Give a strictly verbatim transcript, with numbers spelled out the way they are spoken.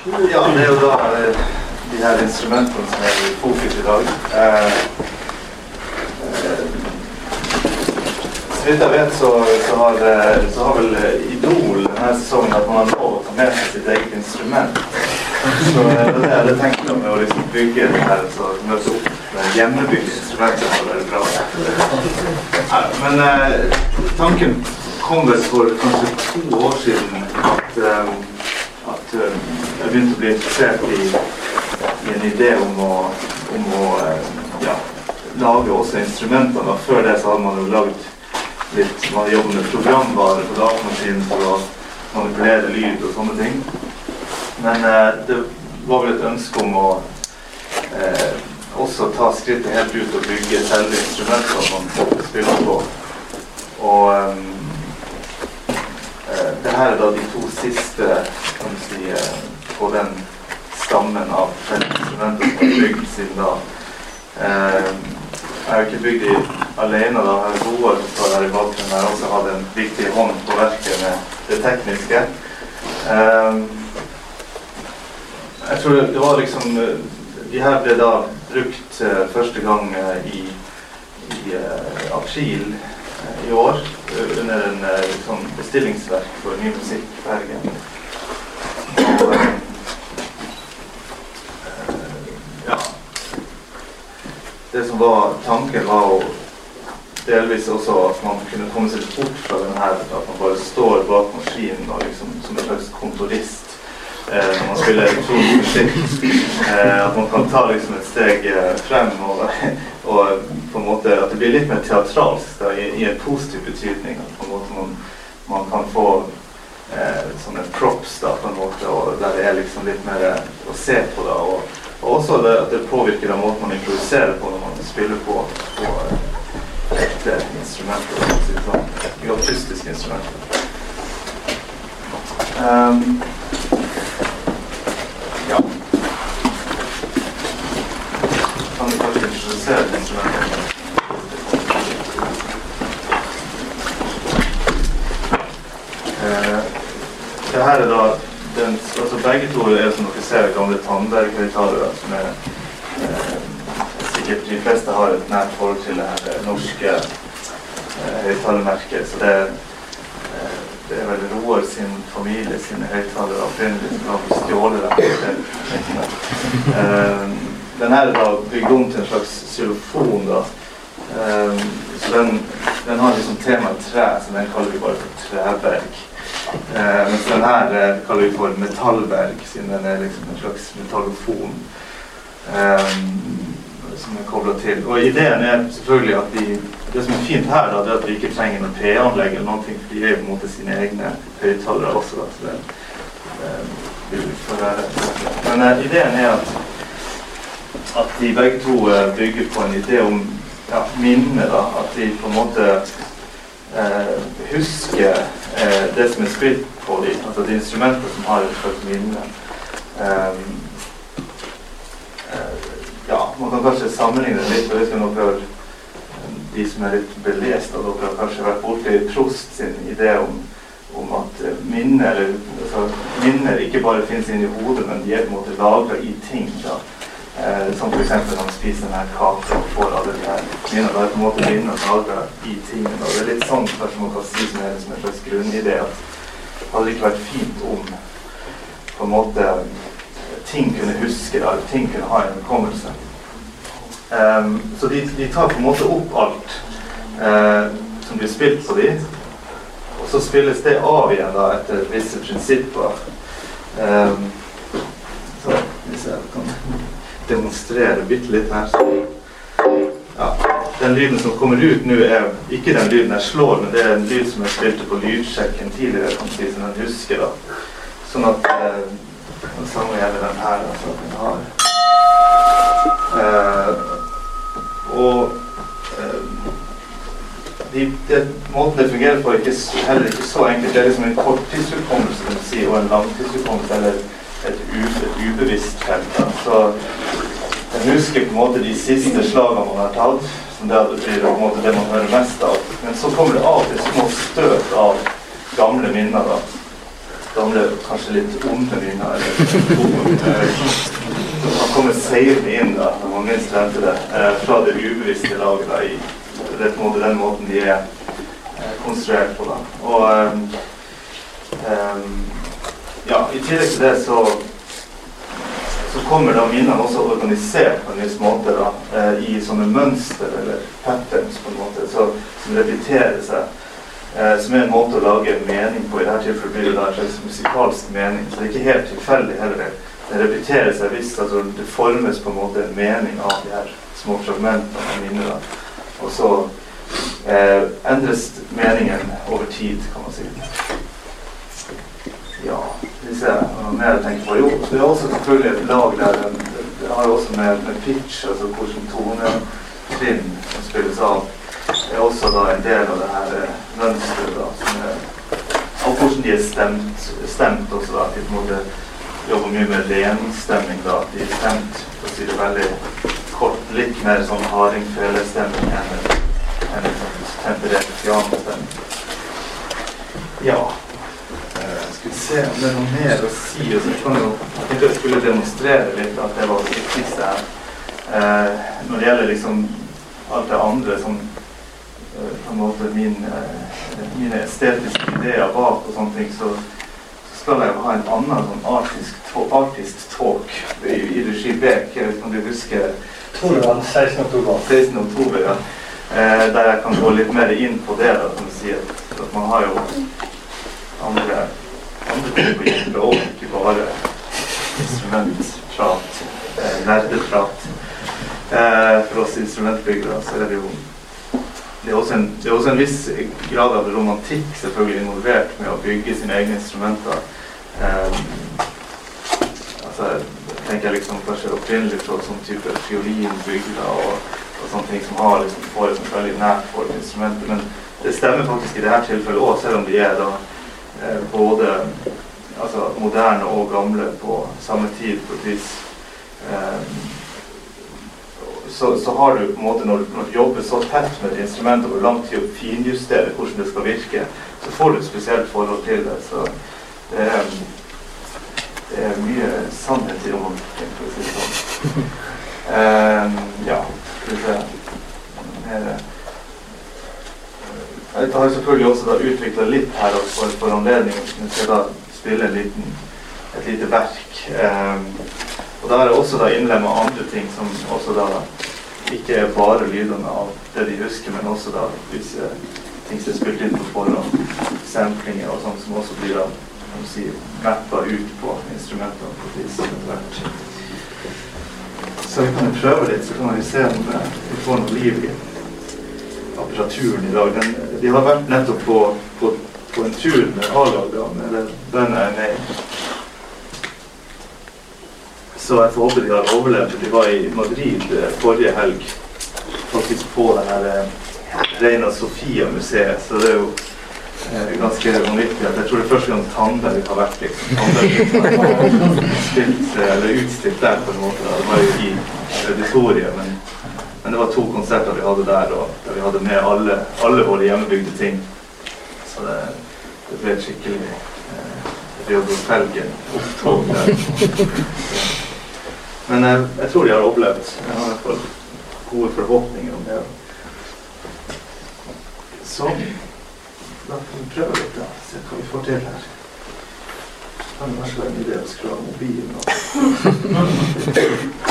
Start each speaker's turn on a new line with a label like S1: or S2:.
S1: Ja, det er jo da de her instrumentene som er i fokus i dag. Eh, eh, så vidt jeg vet så, så, har, så har vel Idol denne sesongen at man har lov å ta med seg sitt eget instrument. Så det er det jeg hadde tenkt om å liksom bygge det her, så møte opp med hjemmebygd instrument som var veldig bra. Ja, men eh, tanken kom vel for kanskje to år siden at, eh, at eh, jeg begynte å bli interessert i, i en idé om å, om å eh, ja, lage også instrumenter. Da. Før det så hadde man jo laget litt, man jobbet med programvare på datamaskinen for å manipulere lyd og sånne ting. Men eh, det var vel et ønske om å eh, også ta skrittet helt ut og bygge selve instrumenter som man spiller på. Og eh, det her er da de to siste, kan du si, eh, på den stammen av instrumenter som er bygd siden da. Eh, jeg har ikke bygd de alene da, jeg har Roar som står her i bakgrunnen her, også hadde en viktig hånd på verket med det tekniske. Eh, jeg tror det var liksom, de her ble da brukt uh, første gang uh, i, i uh, april uh, i år, uh, under en uh, sånn bestillingsverk for ny musikk i Bergen. Og, uh, ja, det som var tanken var å delvis også at man kunne komme seg bort fra den her, at man bare står bak maskinen og liksom, som en slags kontorist. Eh, når man spiller elektronisk musikk, eh, at man kan ta liksom et steg eh, frem og, og på en måte at det blir litt mer teatralsk da, i, i en positiv betydning, at på en måte man, man kan få eh, sånne props da, på en måte, og der det er liksom litt mer å se på da, og, og også det, at det påvirker den måten man improviserer på når man spiller på, på ekte instrumenter, sånn, akustiske instrumenter. Um, Ja. Kan du kanskje introdusere instrumentet? Eh, det her er da, den, altså begge to er som dere ser gamle Tandberg-høyttalere som er, eh, sikkert de fleste har et nært forhold til det her norske eh, høyttalermerket, så det er Det er vel Roar sin familie, sine høyttalere opprinnelig som har stjålet dem. Uh, den her er da bygd om til en slags xylofon da. Uh, så den, den har liksom tema tre, så den kaller vi bare for treberg. Uh, mens den her uh, kaller vi for metallberg, siden den er liksom en slags metallofon. Uh, som er koblet til. Og ideen er selvfølgelig at de, det som er fint her da, det er at vi ikke trenger noen P A-anlegg eller noe, for de er på en måte sine egne høyttalere også da, så det, det vil vi få være. Men uh, ideen er at, at de begge to uh, bygger på en idé om ja, minne da, at de på en måte uh, husker uh, det som er spilt på de, altså de instrumenter som har et slags minne. Um, uh, Ja, man kan kanskje sammenligne det litt, og jeg vet ikke om dere, de som er litt belest av dere har kanskje vært borte i Prost sin idé om, om at minner, eller, altså, minner ikke bare finnes inne i hodet, men de er på en måte lagret i ting da. Eh, som for eksempel når man spiser denne kaka og får alle de her minner, da er på en måte minner lagret i tingene, og det er litt sånn kanskje man kan si som er som en slags grunnidé, at det hadde ikke vært fint om på en måte ting kunne huske det, eller ting kunne ha en hukommelse. Um, så de, de tar på en måte opp alt uh, som blir spilt på de, og så spilles det av igjen da, etter visse prinsipper. Um, så hvis jeg kan demonstrere bitte litt her. Ja, den lyden som kommer ut nå er ikke den lyden jeg slår, men det er en lyd som jeg spilte på lydsjekken tidligere, kan si, som jeg husker da. Sånn at uh, den samme gjelder den her, altså, den har. Uh, og uh, de, de, måten det fungerer på er ikke, heller ikke så enkelt. Det er liksom en korttidsutkommelse, vil si, og en langtidsutkommelse, eller et, u, et ubevisst felt. Da. Så jeg husker på en måte de siste slagene man har tatt, som det blir på en måte det man hører mest av. Men så kommer det av til små støt av gamle minner da. gamle, kanskje litt onde minner, eller som har kommet seilende inn da, når man minst venter det, eh, fra det ubevisste laget da, i det, måte, den måten de er eh, konstruert på da. Og um, um, ja, i tillegg til det så, så kommer da minnene også organisert på en viss måte da, eh, i sånne mønster eller patterns på en måte, så, som repeterer seg. Eh, som er en måte å lage en mening på. I dette tilfellet blir det da en slags musikalsk mening, så det er ikke helt tilfeldig heller. Det repeterer seg visst, altså det formes på en måte en mening av de her små fragmentene av minnet. Og så eh, endres meningen over tid, kan man si. Ja, vi ser hva mer jeg tenker på. Jo, det er også selvfølgelig et lag der, det har også med, med pitch, altså hvordan tonetrinn som spilles av. Det er også da en del av det her eh, mønstret da, som er, og hvordan de er stemt, stemt også da, til en måte jobber mye med renstemming da, de er stemt, for å si det veldig kort, litt mer sånn hardingfelestemming enn en sånn temperert pianostemming. Ja, eh, skal vi se om det er noe mer å si, og så kan jo, jeg tenkte jeg skulle demonstrere litt at det var det viktigste her. Eh, når det gjelder liksom alt det andre som eh, på en måte min, eh, mine estetiske ideer bak og sånne ting, så skal jeg ha en annen sånn artisk, artist talk i, i regi Beck. Jeg vet ikke om du husker
S2: sekstende oktober.
S1: sekstende oktober, ja. Eh, der jeg kan gå litt mer inn på det, da, som sier at, at man har jo andre, andre ting på hjelp, og ikke bare instrumentprat, eh, nerdeprat. Eh, for oss instrumentbyggere så er det jo Det er, også en, det er også en viss grad av romantikk selvfølgelig involvert med å bygge sine egne instrumenter. Um, altså, jeg tenker liksom kanskje opprinnelig fra sånn type fiolinbygger og, og sånne ting som har liksom, får et sånt veldig nært for instrumenter. Men det stemmer faktisk i dette tilfellet også, selv om de er da eh, både altså, moderne og gamle på samme tid på et vis. Um, Så, så har du på en måte, når, når du jobber så tett med et instrument over lang tid og finjustere hvordan det skal virke, så får du et spesielt forhold til det. Så det er, det er mye sannhet i romantikken, for å si det sånn. Um, ja, skal vi se. Mer, jeg har selvfølgelig også da utviklet litt her for, for anledningen, som jeg skal da spille en liten, et lite verk. Um, Og da er det også da innlemmet andre ting som også da ikke er bare lydene av det de husker, men også da visse ting som er spilt inn på forhånd, samplinger og sånt som også blir da, kan du si, mappet ut på instrumentene på et vis etter hvert. Så vi kan prøve litt, så kan vi se om vi får noe liv i apparaturen i dag. Den, de har vært nettopp på, på, på en tur med A-lag da, med den er med. Så jeg får håpe de har overlevd. De var i Madrid forrige helg, faktisk på det her Reina Sofia-museet, så det er jo eh, ganske vanvittig at jeg tror det er første gang Tandberg har vært liksom. Tandberg har spilt, eller utstilt der på en måte. Da. Det var jo i auditoriet, men, men det var to konserter vi hadde der, og der vi hadde med alle, alle våre hjemmebygde ting. Så det, det ble skikkelig eh, Reodor Felgen opptog der. Men jeg, jeg tror de har opplevd. Jeg har i hvert fall gode forhåpninger om det. Så, da kan vi prøve litt da, se hva vi får til her. Det kan kanskje være en idé å skru av mobilen.